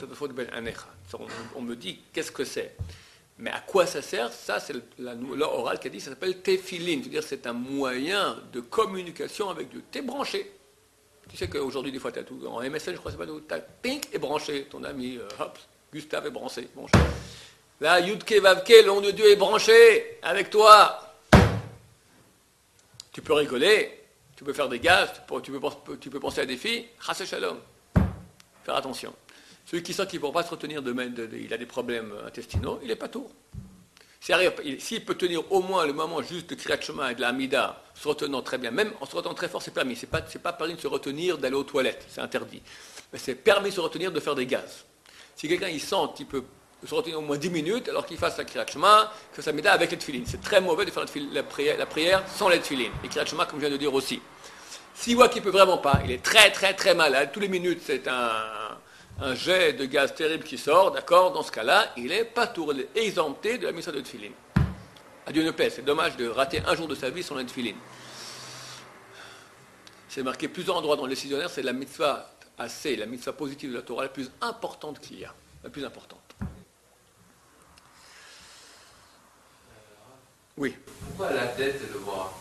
on me dit qu'est-ce que c'est. Mais à quoi ça sert? Ça, c'est la loi orale qui a dit, ça s'appelle tefillin. C'est-à-dire c'est un moyen de communication avec Dieu. Tu es branché. Tu sais qu'aujourd'hui, des fois, tu as tout. En M S N, je crois que c'est pas tout. Tu as pink et branché. Ton ami, euh, hop, Gustave est branché. branché. Là, Yudke Vavke, le nom de Dieu est branché avec toi. Tu peux rigoler, tu peux faire des gaz, tu peux, tu peux, tu peux penser à des filles. Chassé Shalom. Faire attention. Celui qui sent qu'il ne pourra pas se retenir de, de, de, il a des problèmes intestinaux, il n'est pas tour. S'il peut tenir au moins le moment juste de Kriyat Shema et de la Hamida, se retenant très bien, même en se retenant très fort, c'est permis. Ce n'est pas, c'est pas permis de se retenir d'aller aux toilettes, c'est interdit. Mais c'est permis de se retenir de faire des gaz. Si quelqu'un il sent qu'il peut se retenir au moins dix minutes, alors qu'il fasse la Kriyat Shema, que sa Hamida avec les tefillin. C'est très mauvais de faire la prière, la prière sans les tefillin. Et Kriyat Shema, comme je viens de dire aussi. S'il voit qu'il ne peut vraiment pas, il est très très très malade, tous les minutes c'est un, un jet de gaz terrible qui sort, d'accord? Dans ce cas-là, il est pas tour, il est exempté de la mitzvah de tefillin. Adieu ne paie, c'est dommage de rater un jour de sa vie sans la tefillin. C'est marqué plusieurs endroits dans le décisionnaire, c'est la mitzvah assez, la mitzvah positive de la Torah la plus importante qu'il y a, la plus importante. Oui. Pourquoi la tête et le bras?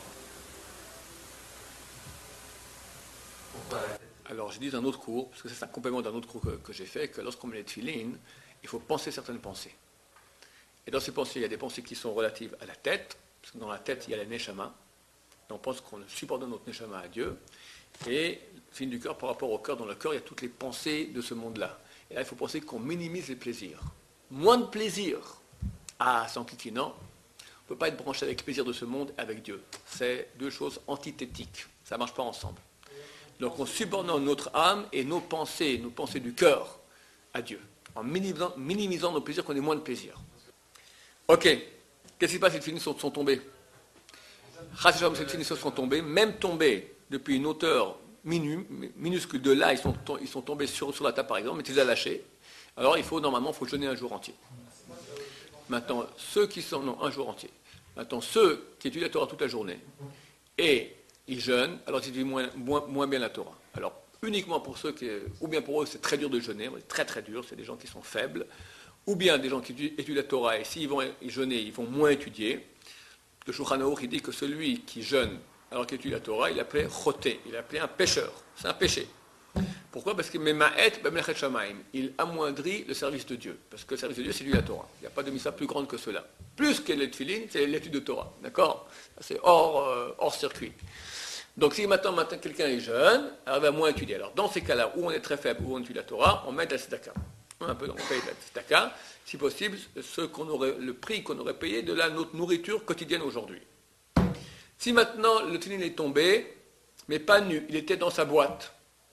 Pourquoi la tête? Alors, j'ai dit dans un autre cours, parce que c'est un complément d'un autre cours que, que j'ai fait, que lorsqu'on met les tefillin, il faut penser certaines pensées. Et dans ces pensées, il y a des pensées qui sont relatives à la tête, parce que dans la tête, il y a la neshama. Et on pense qu'on subordonne notre neshama à Dieu. Et fin du cœur, par rapport au cœur, dans le cœur, il y a toutes les pensées de ce monde-là. Et là, il faut penser qu'on minimise les plaisirs. Moins de plaisir. Ah, sans kiki, non. On ne peut pas être branché avec le plaisir de ce monde et avec Dieu. C'est deux choses antithétiques. Ça ne marche pas ensemble. Donc, on subordonne notre âme et nos pensées, nos pensées du cœur à Dieu, en minimisant, minimisant nos plaisirs, qu'on ait moins de plaisir. Ok. Qu'est-ce qui se passe si les tefillin sont, sont tombés? Si les tefillin sont tombés, même tombés depuis une hauteur minu, minuscule de là, ils sont, ils sont tombés sur, sur la table par exemple, mais tu les as lâchés. Alors, il faut normalement, il faut jeûner un jour entier. Maintenant, ceux qui sont, non, un jour entier. Maintenant, ceux qui étudient la Torah toute la journée et ils jeûnent, alors ils étudient moins, moins, moins bien la Torah. Alors, uniquement pour ceux qui, ou bien pour eux, c'est très dur de jeûner, c'est très très dur, c'est des gens qui sont faibles, ou bien des gens qui étudient, étudient la Torah et s'ils vont jeûner, ils vont moins étudier. Le Shulchan Aruch, il dit que celui qui jeûne alors qu'il étudie la Torah, il appelait choté, il appelait un pécheur. C'est un péché. Pourquoi? Parce que il amoindrit le service de Dieu. Parce que le service de Dieu, c'est lui la Torah. Il n'y a pas de missa plus grande que cela. Plus que les tefillin, c'est l'étude de Torah. D'accord? C'est hors, euh, hors circuit. Donc si maintenant, maintenant quelqu'un est jeune, alors il va moins étudier. Alors dans ces cas-là, où on est très faible, où on étudie la Torah, on met de la tzedaka. Un peu, on paye de la tzedaka. Si possible, ce qu'on aurait, le prix qu'on aurait payé de la, notre nourriture quotidienne aujourd'hui. Si maintenant le tefillin est tombé, mais pas nu, il était dans sa boîte.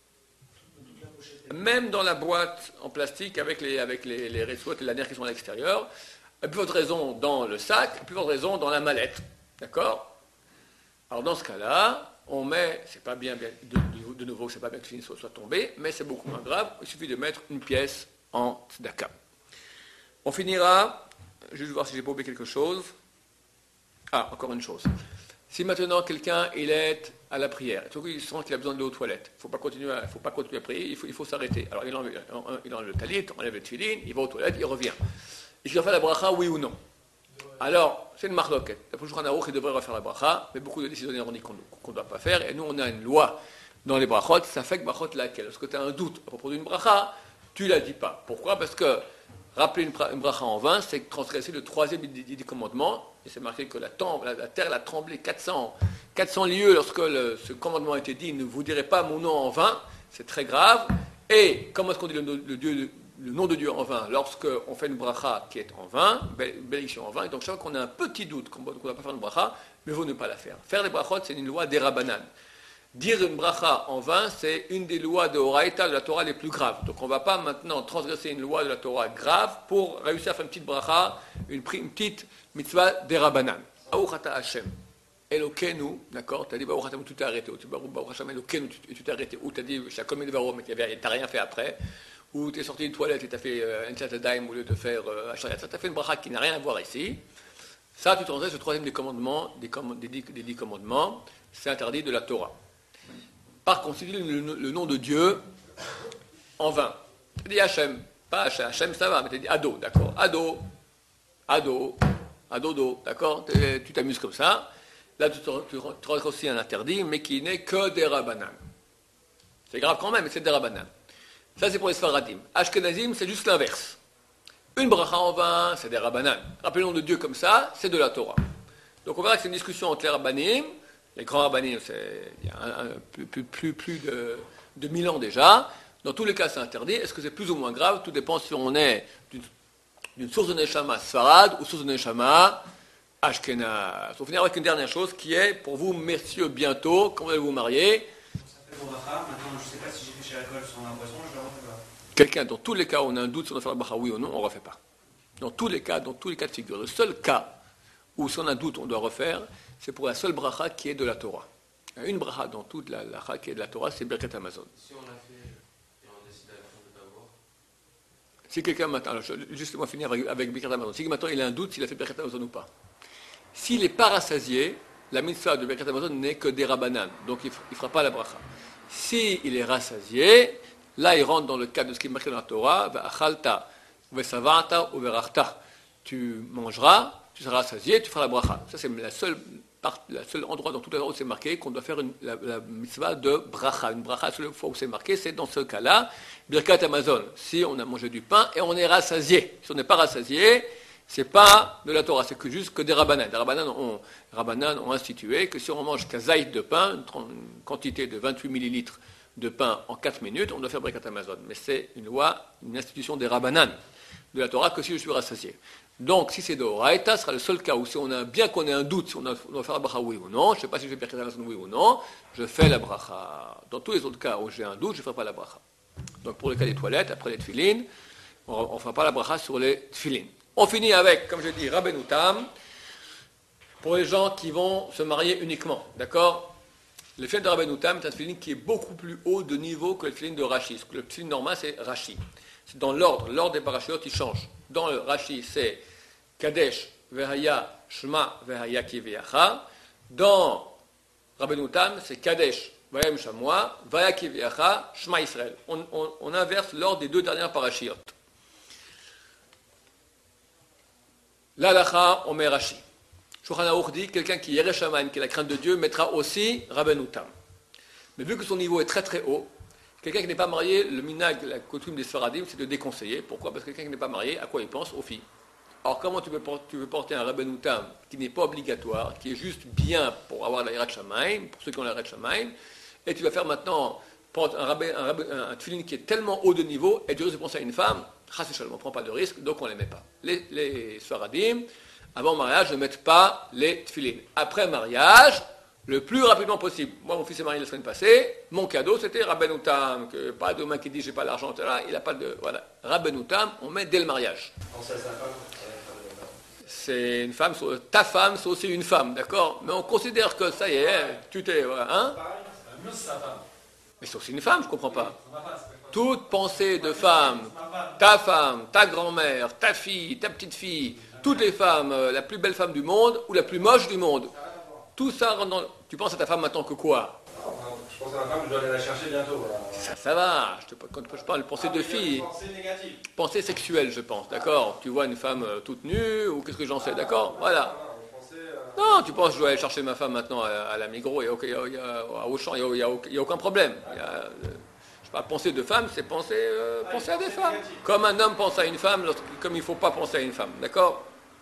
Même dans la boîte en plastique avec les, avec les, les ressources et la nerf qui sont à l'extérieur, à plus forte raison dans le sac, à plus forte raison dans la mallette. D'accord? Alors dans ce cas-là, on met, c'est pas bien, bien de, de nouveau, c'est pas bien que le tefillin soit, soit tombé, mais c'est beaucoup moins grave, il suffit de mettre une pièce en tzedaka. On finira, juste voir si j'ai pas oublié quelque chose. Ah, encore une chose. Si maintenant quelqu'un il est à la prière, il sent qu'il a besoin de l'eau aux toilettes, il ne faut pas continuer à, faut pas continuer à prier, il faut, il faut s'arrêter. Alors il enlève, il enlève le talit, on enlève le tefillin, il va aux toilettes, il revient. Est-ce qu'il va faire la bracha, oui ou non? Alors, c'est une marloquette. D'après le Shulchan Aruch, il devrait refaire la bracha, mais beaucoup de décisionnaires ont dit qu'on ne doit pas faire, et nous on a une loi dans les brachot, ça fait que brachot laquelle. Lorsque tu as un doute à propos d'une bracha, tu ne la dis pas. Pourquoi? Parce que rappeler une, une bracha en vain, c'est transgresser le troisième des, des, des commandements. Et c'est marqué que la, la, la terre a tremblé quatre cents, quatre cents lieues lorsque le, ce commandement a été dit, ne vous direz pas mon nom en vain. C'est très grave. Et comment est-ce qu'on dit le, le, Dieu, le nom de Dieu en vain? Lorsqu'on fait une bracha qui est en vain, une bénédiction en vain. Et donc chaque fois qu'on a un petit doute qu'on ne va pas faire une bracha, mieux vaut ne pas la faire. Faire des brachot, c'est une loi des Rabbanan. Dire une bracha en vain, c'est une des lois de Horaïta de la Torah les plus graves. Donc on ne va pas maintenant transgresser une loi de la Torah grave pour réussir à faire une petite bracha, une, une petite mitzvah des Rabbanan. Baruch Hashem, Elokenu, d'accord? Tu as dit Baruch Hashem, tu t'es arrêté. Ou tu Baruch Hashem, Elokenu, tu t'es arrêté. Ou tu as dit Shakom Edvarom, mais tu n'as rien fait après. Ou tu es sorti des toilettes et tu as fait un Tchatadaim au lieu de faire Ashariat. Ça, tu as fait une bracha qui n'a rien à voir ici. Ça, tu transgresses le troisième des commandements, des, comm- des, dix, des dix commandements. C'est interdit de la Torah. Par contre, si tu dis le, le nom de Dieu en vain, tu dis Hachem, pas Hachem, Hachem ça va, mais tu dis Ado, d'accord, Ado, Ado, Adodo, d'accord, tu t'amuses comme ça. Là, tu trouves aussi un interdit, mais qui n'est que des Rabbanan. C'est grave quand même, mais c'est des Rabbanan. Ça, c'est pour les Sfaradim. Ashkenazim, c'est juste l'inverse. Une bracha en vain, c'est des Rabbanan. Rappeler le nom de Dieu comme ça, c'est de la Torah. Donc on verra que c'est une discussion entre les Rabbanim. Les grands rabbanim, c'est il y a un, un, plus, plus, plus de, de mille ans déjà. Dans tous les cas, c'est interdit. Est-ce que c'est plus ou moins grave? Tout dépend si on est d'une, d'une source de Neshama Sfarad ou source de Neshama Ashkenaz. On va finir avec une dernière chose qui est, pour vous, messieurs, bientôt, quand vous allez vous marier. Ça fait mon bracha. Maintenant, je ne sais pas si j'ai fait chez l'alcool sur un poisson, je ne le refais pas. Quelqu'un, dans tous les cas où on a un doute si on doit faire la bracha, oui ou non, on ne refait pas. Dans tous les cas, dans tous les cas de figure. Le seul cas où si on a un doute, on doit refaire, c'est pour la seule bracha qui est de la Torah. Une bracha dans toute la bracha qui est de la Torah, c'est Birkat Hamazon. Si on l'a fait et on décide à la fin de ne pas boire. Si quelqu'un maintenant, alors juste moi finir avec, avec Birkat Hamazon, si maintenant il a un doute s'il a fait Birkat Hamazon ou pas. S'il est pas rassasié, la mitzvah de Birkat Hamazon n'est que des Rabbanan, donc il ne fera pas la bracha. S'il est rassasié, là il rentre dans le cadre de ce qui est marqué dans la Torah, Va'achalta, Vesavata ou Verachta. Tu mangeras, tu seras rassasié, tu feras la bracha. Ça, c'est la seule, part, la seule endroit dans toute la Torah où c'est marqué qu'on doit faire une, la, la mitzvah de bracha. Une bracha, la seule fois où c'est marqué, c'est dans ce cas-là, Birkat Hamazon. Si on a mangé du pain et on est rassasié. Si on n'est pas rassasié, c'est pas de la Torah, c'est que juste que des Rabbanan. Les Rabbanan ont, Rabbanan ont institué que si on mange qu'un zaït de pain, une, une quantité de vingt-huit millilitres de pain en quatre minutes, on doit faire Birkat Hamazon. Mais c'est une loi, une institution des Rabbanan de la Torah que si je suis rassasié. Donc, si c'est de Horaïta, ce sera le seul cas où, si on a bien qu'on ait un doute, si on, a, on doit faire la bracha oui ou non, je ne sais pas si je vais Birkat Hamazon oui ou non, je fais la bracha. Dans tous les autres cas où j'ai un doute, je ne ferai pas la bracha. Donc, pour le cas des toilettes, après les tefilines, on ne fera pas la bracha sur les tefilines. On finit avec, comme je dis, Rabbeinu Tam, pour les gens qui vont se marier uniquement, d'accord? Le tefilin de Rabbeinu Tam est un tefilin qui est beaucoup plus haut de niveau que le tefilin de Rashi. Le tefilin normal, c'est Rashi. C'est dans l'ordre, l'ordre des parachutes, il change. Dans le Rashi, c'est Kadesh, Vehaya, Shema, Vehaya Kiviacha. Dans Rabbeinu Tam, c'est Kadesh, Vayem Shamoa, Vaya Kiviacha, Shema Israël. On, on, on inverse l'ordre des deux dernières parachutes. L'Alacha, on met Rashi. Shulchan Aruch dit, quelqu'un qui est Yereh Shamayim, qui a la crainte de Dieu, mettra aussi Rabbeinu Tam. Mais vu que son niveau est très très haut, quelqu'un qui n'est pas marié, le minag, la coutume des Sfaradim, c'est de déconseiller. Pourquoi? Parce que quelqu'un qui n'est pas marié, à quoi il pense? Aux filles. Alors comment tu veux, tu veux porter un Rabbeinu Tam qui n'est pas obligatoire, qui est juste bien pour avoir la Yirat Shamayim, pour ceux qui ont la Yirat Shamayim, et tu vas faire maintenant prendre un, rabbe, un, rabbe, un, un tefillin qui est tellement haut de niveau, et tu risques de penser à une femme, chas v'shalom, on ne prend pas de risque, donc on ne les met pas. Les, les Sfaradim, avant le mariage, ne mettent pas les tefillin. Après mariage, le plus rapidement possible. Moi, mon fils est marié la semaine passée. Mon cadeau, c'était Rabbeinu Tam. Que pas de main qui dit j'ai pas l'argent, là, il n'a pas de. Voilà. Rabbeinu Tam, on met dès le mariage. C'est une femme, ta femme, c'est aussi une femme, d'accord? Mais on considère que ça y est, tu t'es. Voilà, hein? Mais c'est aussi une femme, je ne comprends pas. Toute pensée de femme, ta femme, ta grand-mère, ta fille, ta petite-fille, toutes les femmes, la plus belle femme du monde ou la plus moche du monde. Tout ça rentre dans... Tu penses à ta femme maintenant que quoi? Je pense à ma femme, je dois aller la chercher bientôt. Voilà. Ça, ça va. Je te, quand je parle de pensée de fille, pensée négative. Pensée sexuelle, je pense, d'accord? Tu vois une femme euh, toute nue, ou qu'est-ce que j'en sais, d'accord? Voilà. Non, tu penses que je dois aller chercher ma femme maintenant à, à la Migros, et à, à, à Auchan, il n'y a, a, a aucun problème. Il y a, euh, je Pas penser de femme, c'est penser, euh, ah, penser à des femmes. Négatif. Comme un homme pense à une femme, comme il ne faut pas penser à une femme. D'accord?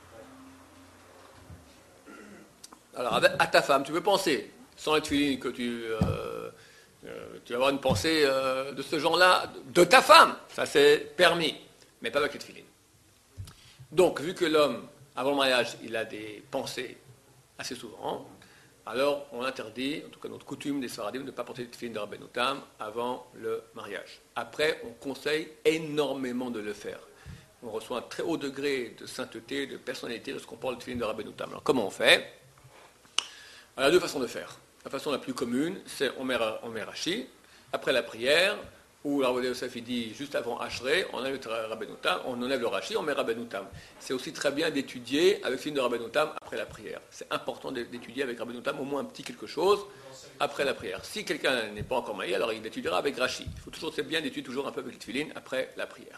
Alors, à ta femme, tu peux penser, sans être feeling que tu, euh, euh, tu vas avoir une pensée euh, de ce genre-là, de ta femme. Ça, c'est permis, mais pas avec le feeling. Donc, vu que l'homme, avant le mariage, il a des pensées assez souvent, alors on interdit, en tout cas notre coutume des Sfaradim, de ne pas porter de tefillin de Rabbeinu Tam avant le mariage. Après, on conseille énormément de le faire. On reçoit un très haut degré de sainteté, de personnalité lorsqu'on porte le tefillin de Rabbeinu Tam. Alors, comment on fait? Alors, il y a deux façons de faire. La façon la plus commune, c'est on met, on met Rashi, après la prière, où la Rabbi Yosef dit juste avant Ashrei, on enlève le Rabbeinu Tam, on enlève le Rashi, on met Rabbeinu Tam. C'est aussi très bien d'étudier avec le film de Rabbeinu Tam après la prière. C'est important d'étudier avec Rabbeinu Tam au moins un petit quelque chose après la prière. Si quelqu'un n'est pas encore marié, alors il étudiera avec Rashi. Il faut toujours, c'est bien d'étudier toujours un peu avec le tefillin après la prière.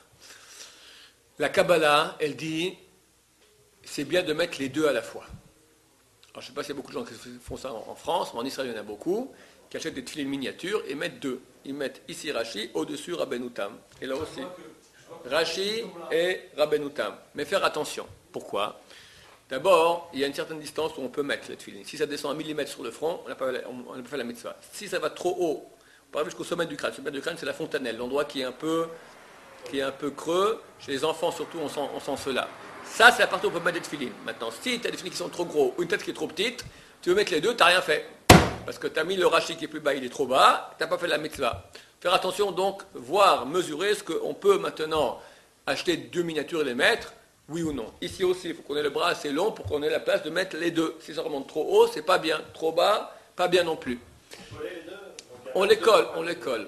La Kabbalah, elle dit, c'est bien de mettre les deux à la fois. Alors, je ne sais pas s'il y a beaucoup de gens qui font ça en France, mais en Israël, il y en a beaucoup, qui achètent des tefillin miniatures et mettent deux. Ils mettent ici Rashi, au-dessus Rabbeinu Tam. Et là aussi, Rashi et Rabbeinu Tam. Mais faire attention. Pourquoi? D'abord, il y a une certaine distance où on peut mettre le tefillin. Si ça descend un millimètre sur le front, on n'a pas, on n'a pas fait la mitzvah. Si ça va trop haut, par exemple jusqu'au sommet du crâne, le sommet du crâne, c'est la fontanelle, l'endroit qui est un peu, qui est un peu creux. Chez les enfants, surtout, on sent, on sent cela. Ça, c'est la partie où on peut mettre des tefillin. Maintenant, si tu as des tefillin qui sont trop gros ou une tête qui est trop petite, tu veux mettre les deux, tu n'as rien fait. Parce que tu as mis le Rashi qui est plus bas, il est trop bas, tu n'as pas fait la mitzvah. Faire attention donc, voir, mesurer ce qu'on peut maintenant acheter deux miniatures et les mettre, oui ou non. Ici aussi, il faut qu'on ait le bras assez long pour qu'on ait la place de mettre les deux. Si ça remonte trop haut, c'est pas bien. Trop bas, pas bien non plus. On les colle, on les colle.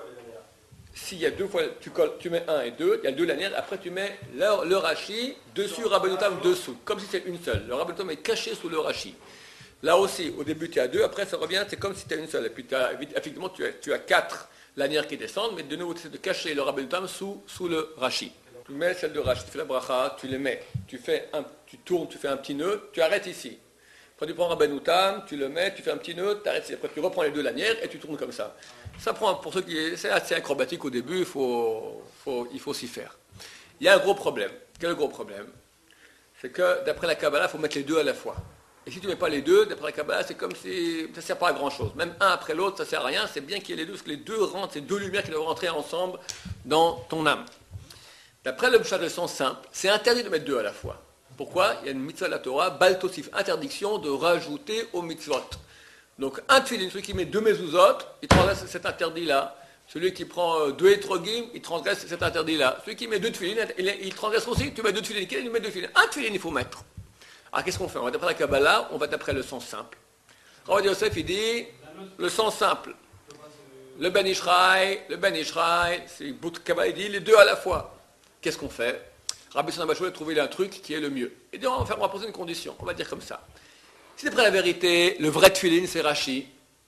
S'il y a deux fois, tu, colles, tu mets un et deux, il y a deux lanières, après tu mets le, le Rashi dessus, Rabbeinu Tam dessous, comme si c'était une seule. Le Rabbeinu Tam est caché sous le Rashi. Là aussi, au début, tu as deux, après ça revient, c'est comme si tu as une seule. Et puis, as, effectivement, tu as, tu as quatre lanières qui descendent, mais de nouveau, tu essaies de cacher le Rabbeinu Tam sous, sous le Rashi. Tu mets celle de Rashi, tu fais la bracha, tu les mets, tu, fais un, tu tournes, tu fais un petit nœud, tu arrêtes ici. Après, tu prends Rabbeinu Tam, tu le mets, tu fais un petit nœud, tu arrêtes ici. Après, tu reprends les deux lanières et tu tournes comme ça. Ça prend, pour ceux qui... C'est assez acrobatique au début, il faut, faut, il faut s'y faire. Il y a un gros problème. Quel est le gros problème? C'est que, d'après la Kabbalah, il faut mettre les deux à la fois. Et si tu ne mets pas les deux, d'après la Kabbalah, c'est comme si ça ne sert pas à grand-chose. Même un après l'autre, ça ne sert à rien. C'est bien qu'il y ait les deux, parce que les deux rentrent, c'est deux lumières qui doivent rentrer ensemble dans ton âme. D'après le Pshat, le sens simple, c'est interdit de mettre deux à la fois. Pourquoi? Il y a une mitzvah de la Torah, Bal Tosif, interdiction de rajouter aux mitzvot. Donc un tefillin, celui qui met deux mezuzot, il transgresse cet interdit-là. Celui qui prend deux etrogim, il transgresse cet interdit-là. Celui qui met deux tefillin, il, il transgresse aussi. Tu mets deux tefillin, il met deux tefillin. Un tefillin, il faut mettre. Alors qu'est-ce qu'on fait? On va d'après la Kabbalah, on va d'après le sens simple. Rabbi Yosef, il dit le sens simple. Le Ben Ishraï, le Ben Ishraï, c'est bout de Kabbalah, il dit les deux à la fois. Qu'est-ce qu'on fait? Rabbi Sanabachou a trouvé un truc qui est le mieux. Et dit, on va, faire, on va poser une condition, on va dire comme ça. Si d'après la vérité, le vrai tefillin, c'est Rashi,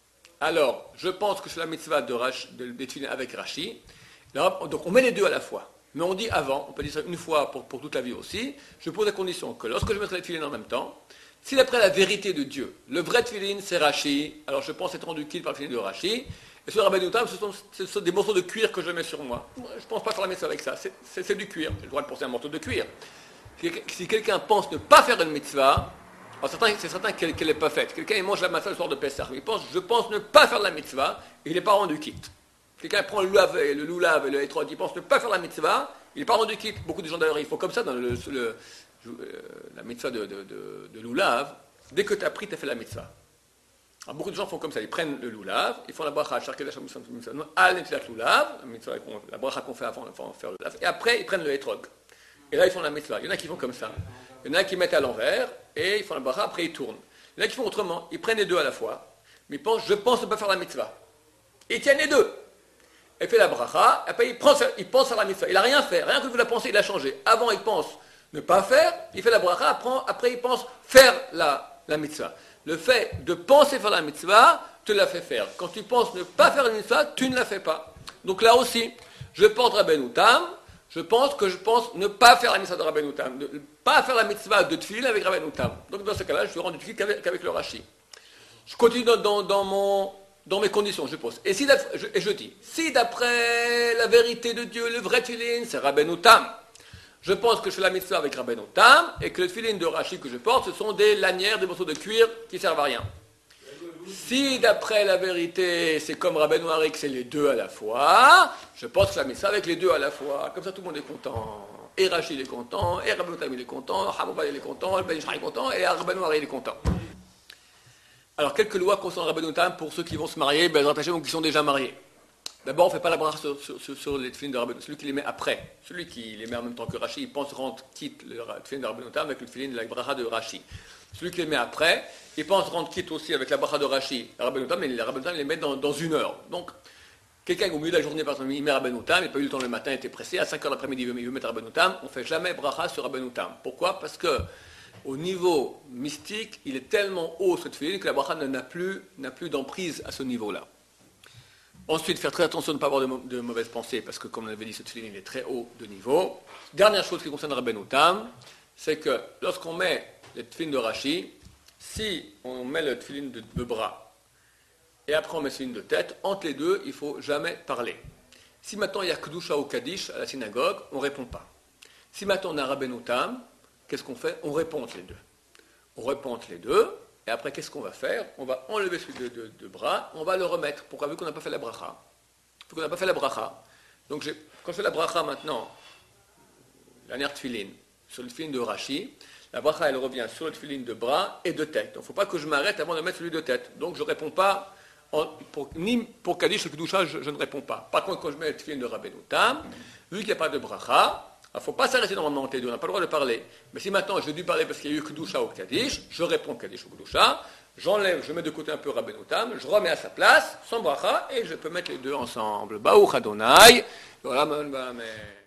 alors je pense que c'est la mitzvah de, Rashi, de, de tefillin avec Rashi. Alors, donc on met les deux à la fois. Mais on dit avant, on peut dire ça une fois pour, pour toute la vie aussi, je pose la condition que lorsque je mettrai les tefillin en même temps, si d'après la vérité de Dieu, le vrai tefillin c'est Rashi, alors je pense être rendu quitte par le tefillin de Rashi, et sur le Rabbeinu Tam, ce sont, ce sont des morceaux de cuir que je mets sur moi. Je ne pense pas faire la mitzvah avec ça, c'est, c'est, c'est du cuir, j'ai le droit de penser à un morceau de cuir. Si, si quelqu'un pense ne pas faire une mitzvah, alors certain, c'est certain qu'elle n'est pas faite. Quelqu'un il mange la matzah le soir de Pessah, il pense, je pense ne pas faire la mitzvah, et il n'est pas rendu quitte. Quelqu'un prend le loulav et le, loulav et le étroit, il pense ne pas faire la mitzvah, il n'est pas rendu quitte. Beaucoup de gens d'ailleurs, ils font comme ça dans le, le, le, la mitzvah de, de, de, de loulav. Dès que tu as pris, tu as fait la mitzvah. Alors, beaucoup de gens font comme ça, ils prennent le loulav, ils font la bracha, al netilat loulav, la bracha qu'on fait avant de faire le loulav, et après ils prennent le etrog. Et là ils font la mitzvah. Il y en a qui font comme ça. Il y en a qui mettent à l'envers, et ils font la bracha, après ils tournent. Il y en a qui font autrement, ils prennent les deux à la fois, mais ils pensent, je pense ne pas faire la mitzvah. Et ils tiennent les deux. Il fait la bracha, après il, prend, il pense à la mitzvah. Il n'a rien fait, rien que vous la pensez, il a changé. Avant il pense ne pas faire, il fait la bracha, après, après il pense faire la, la mitzvah. Le fait de penser faire la mitzvah te la fait faire. Quand tu penses ne pas faire la mitzvah, tu ne la fais pas. Donc là aussi, je porte Rabbeinu Tam, je pense que je pense ne pas faire la mitzvah de Rabbeinu Tam, ne pas faire la mitzvah de tefillin avec Rabbeinu Tam. Donc dans ce cas-là, je suis rendu tefillin qu'avec, qu'avec le Rashi. Je continue dans, dans, dans mon dans mes conditions, je pose. Et, si je, et je dis, si d'après la vérité de Dieu, le vrai tefillin, c'est Rabbeinu Tam, je pense que je fais la mitzvah avec Rabbeinu Tam, et que le tefillin de Rashi que je porte, ce sont des lanières, des morceaux de cuir qui servent à rien. Si d'après la vérité, c'est comme Rabbeinu Hari, que c'est les deux à la fois, je pense que je fais la mitzvah avec les deux à la fois. Comme ça, tout le monde est content. Et Rashi il est content, et Rabbeinu Tam il est content, Hamouba il est content, le Ben Ishmael est content, et Rabbeinu Hari il est content. Alors, quelques lois concernant Rabbeinu Tam pour ceux qui vont se marier, ben, ou qui sont déjà mariés. D'abord, on ne fait pas la bracha sur, sur, sur, sur les tefillin de Rabbeinu, celui qui les met après. Celui qui les met en même temps que Rashi, il pense rendre quitte le tefillin de Rabbeinu Tam avec le tefillin de la bracha de Rashi. Celui qui les met après, il pense rendre quitte aussi avec la bracha de Rashi, Rabbeinu Tam, mais le Rabbeinu Tam, il les met dans, dans une heure. Donc, quelqu'un au milieu de la journée, par exemple, il met Rabbeinu Tam, il n'a pas eu le temps le matin, il était pressé, à cinq heures l'après-midi, il veut, il veut mettre Rabbeinu Tam, on ne fait jamais bracha sur Rabbeinu Tam. Pourquoi ? Parce que au niveau mystique, il est tellement haut ce tefillin que la bracha n'a plus, n'a plus d'emprise à ce niveau-là. Ensuite, faire très attention de ne pas avoir de, de mauvaises pensées, parce que comme on avait dit, ce tefillin il est très haut de niveau. Dernière chose qui concerne Rabbeinu Tam, c'est que lorsqu'on met le tefillin de Rashi, si on met le tefillin de, de bras, et après on met le tefillin de tête, entre les deux, il ne faut jamais parler. Si maintenant il y a Kedusha ou Kaddish à la synagogue, on ne répond pas. Si maintenant on a Rabbeinu Tam, qu'est-ce qu'on fait ? On répond entre les deux. On répond entre les deux, et après, qu'est-ce qu'on va faire ? On va enlever celui de, de, de bras, on va le remettre. Pourquoi ? Vu qu'on n'a pas fait la bracha. Vu qu'on n'a pas fait la bracha. Donc, j'ai, quand je fais la bracha maintenant, la dernière tefillin, sur le tefillin de Rashi, la bracha, elle revient sur le tefillin de bras et de tête. Donc, il ne faut pas que je m'arrête avant de mettre celui de tête. Donc, je ne réponds pas, en, pour, ni pour Kaddish ou Kedusha, je, je ne réponds pas. Par contre, quand je mets le tefillin de Rabbeinu Tam, vu qu'il n'y a pas de bracha, il ne faut pas s'arrêter normalement entre les deux, on n'a pas le droit de parler. Mais si maintenant j'ai dû parler parce qu'il y a eu Kedusha ou Kaddish, je réponds Kaddish ou Kedusha, j'enlève, je mets de côté un peu Rabbeinu Tam, je remets à sa place, sans bracha, et je peux mettre les deux ensemble. Baruch Adonai, Olam Amen.